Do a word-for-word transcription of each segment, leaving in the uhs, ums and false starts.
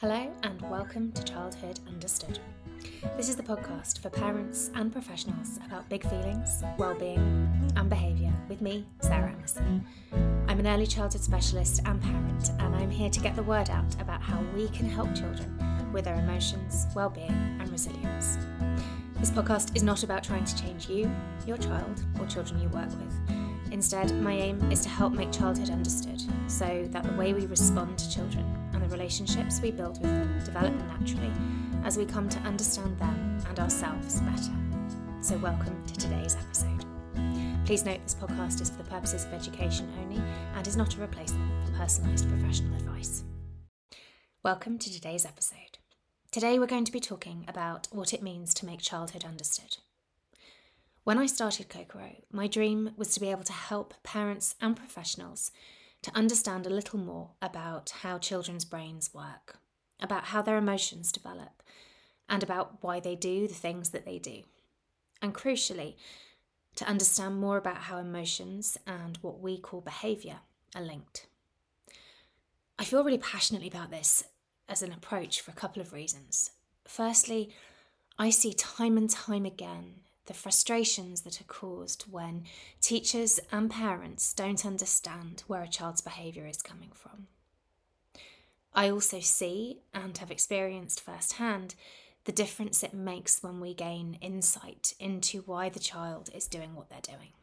Hello and welcome to Childhood Understood. This is the podcast for parents and professionals about big feelings, well-being and behaviour with me, Sarah Emerson. I'm an early childhood specialist and parent, and I'm here to get the word out about how we can help children with their emotions, well-being and resilience. This podcast is not about trying to change you, your child or children you work with. Instead, my aim is to help make childhood understood so that the way we respond to children and the relationships we build with them develop naturally as we come to understand them and ourselves better. So welcome to today's episode. Please note this podcast is for the purposes of education only and is not a replacement for personalised professional advice. Welcome to today's episode. Today we're going to be talking about what it means to make childhood understood. When I started Kokoro, my dream was to be able to help parents and professionals to understand a little more about how children's brains work, about how their emotions develop, and about why they do the things that they do. And crucially, to understand more about how emotions and what we call behaviour are linked. I feel really passionately about this as an approach for a couple of reasons. Firstly, I see time and time again the frustrations that are caused when teachers and parents don't understand where a child's behaviour is coming from. I also see and have experienced firsthand the difference it makes when we gain insight into why the child is doing what they're doing.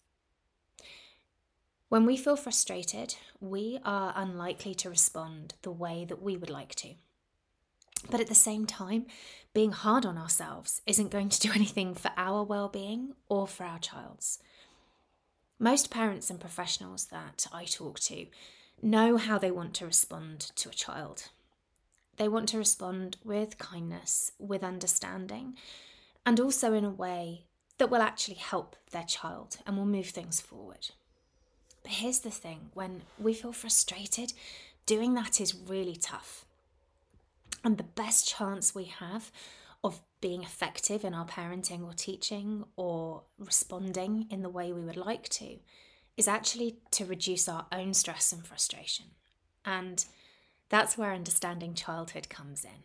When we feel frustrated, we are unlikely to respond the way that we would like to. But at the same time, being hard on ourselves isn't going to do anything for our well-being or for our child's. Most parents and professionals that I talk to know how they want to respond to a child. They want to respond with kindness, with understanding, and also in a way that will actually help their child and will move things forward. But here's the thing, when we feel frustrated, doing that is really tough. And the best chance we have of being effective in our parenting or teaching or responding in the way we would like to is actually to reduce our own stress and frustration. And that's where understanding childhood comes in.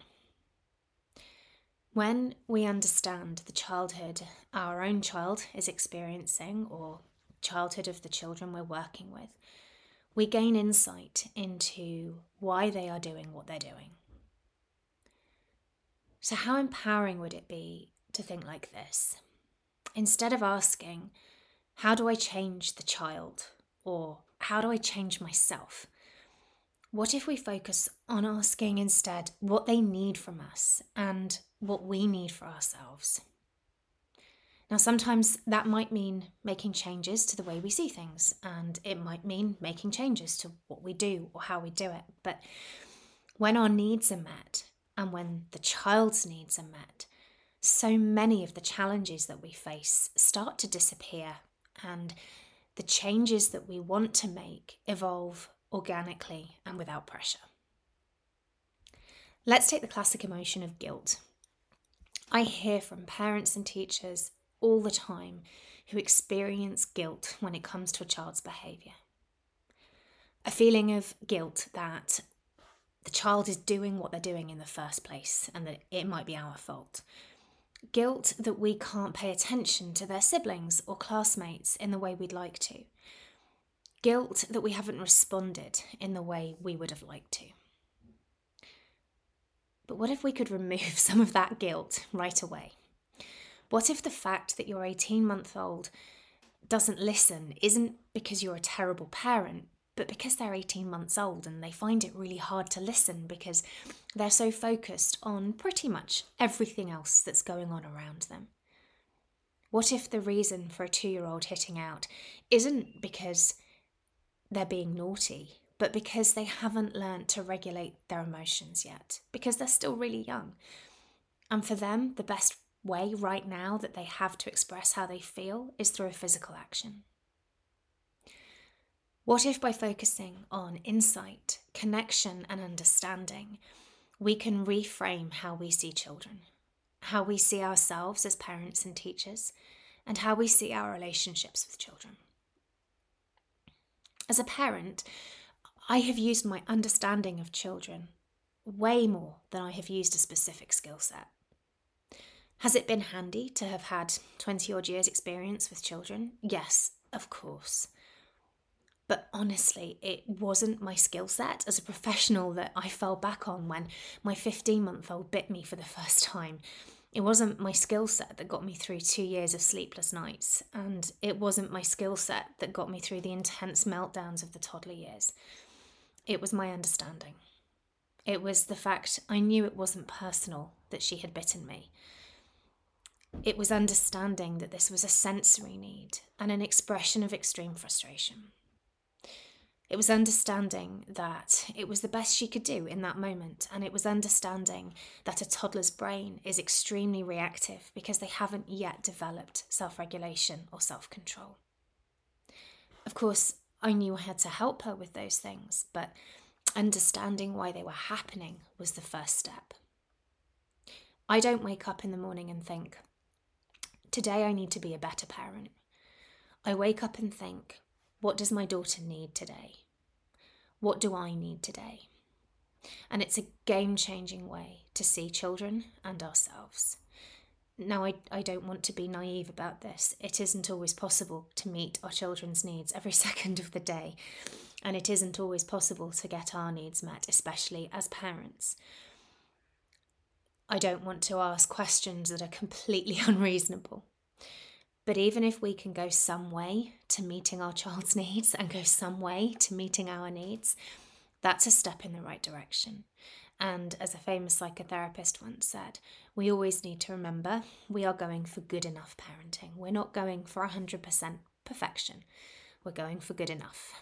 When we understand the childhood our own child is experiencing or childhood of the children we're working with, we gain insight into why they are doing what they're doing. So how empowering would it be to think like this? Instead of asking, how do I change the child? Or how do I change myself? What if we focus on asking instead what they need from us and what we need for ourselves? Now, sometimes that might mean making changes to the way we see things, and it might mean making changes to what we do or how we do it. But when our needs are met, and when the child's needs are met, so many of the challenges that we face start to disappear, and the changes that we want to make evolve organically and without pressure. Let's take the classic emotion of guilt. I hear from parents and teachers all the time who experience guilt when it comes to a child's behaviour. A feeling of guilt that the child is doing what they're doing in the first place and that it might be our fault. Guilt that we can't pay attention to their siblings or classmates in the way we'd like to. Guilt that we haven't responded in the way we would have liked to. But what if we could remove some of that guilt right away? What if the fact that your eighteen-month-old doesn't listen isn't because you're a terrible parent, but because they're eighteen months old and they find it really hard to listen because they're so focused on pretty much everything else that's going on around them? What if the reason for a two-year-old hitting out isn't because they're being naughty, but because they haven't learnt to regulate their emotions yet, because they're still really young? And for them, the best way right now that they have to express how they feel is through a physical action. What if by focusing on insight, connection and understanding, we can reframe how we see children, how we see ourselves as parents and teachers, and how we see our relationships with children? As a parent, I have used my understanding of children way more than I have used a specific skill set. Has it been handy to have had twenty odd years experience with children? Yes, of course. But honestly, it wasn't my skill set as a professional that I fell back on when my fifteen-month-old bit me for the first time. It wasn't my skill set that got me through two years of sleepless nights, and it wasn't my skill set that got me through the intense meltdowns of the toddler years. It was my understanding. It was the fact I knew it wasn't personal that she had bitten me. It was understanding that this was a sensory need and an expression of extreme frustration. It was understanding that it was the best she could do in that moment, and it was understanding that a toddler's brain is extremely reactive because they haven't yet developed self-regulation or self-control. Of course, I knew I had to help her with those things, but understanding why they were happening was the first step. I don't wake up in the morning and think, today I need to be a better parent. I wake up and think, what does my daughter need today? What do I need today? And it's a game-changing way to see children and ourselves. Now, I, I don't want to be naive about this. It isn't always possible to meet our children's needs every second of the day. And it isn't always possible to get our needs met, especially as parents. I don't want to ask questions that are completely unreasonable. But even if we can go some way to meeting our child's needs and go some way to meeting our needs, that's a step in the right direction. And as a famous psychotherapist once said, we always need to remember we are going for good enough parenting. We're not going for one hundred percent perfection. We're going for good enough.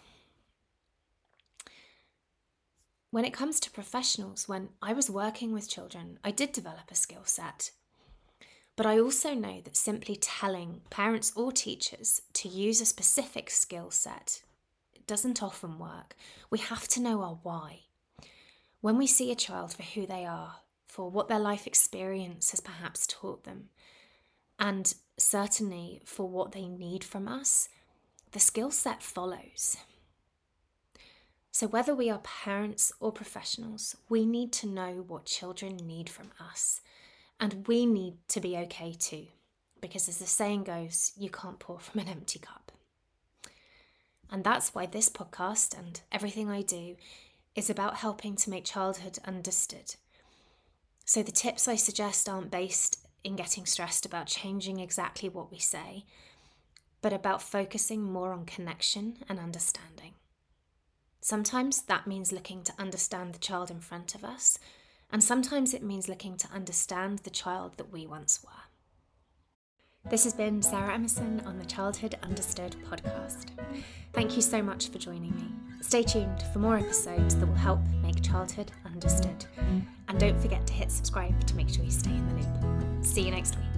When it comes to professionals, when I was working with children, I did develop a skill set. But I also know that simply telling parents or teachers to use a specific skill set doesn't often work. We have to know our why. When we see a child for who they are, for what their life experience has perhaps taught them, and certainly for what they need from us, the skill set follows. So whether we are parents or professionals, we need to know what children need from us. And we need to be okay too, because as the saying goes, you can't pour from an empty cup. And that's why this podcast and everything I do is about helping to make childhood understood. So the tips I suggest aren't based in getting stressed about changing exactly what we say, but about focusing more on connection and understanding. Sometimes that means looking to understand the child in front of us, and sometimes it means looking to understand the child that we once were. This has been Sarah Emerson on the Childhood Understood podcast. Thank you so much for joining me. Stay tuned for more episodes that will help make childhood understood. And don't forget to hit subscribe to make sure you stay in the loop. See you next week.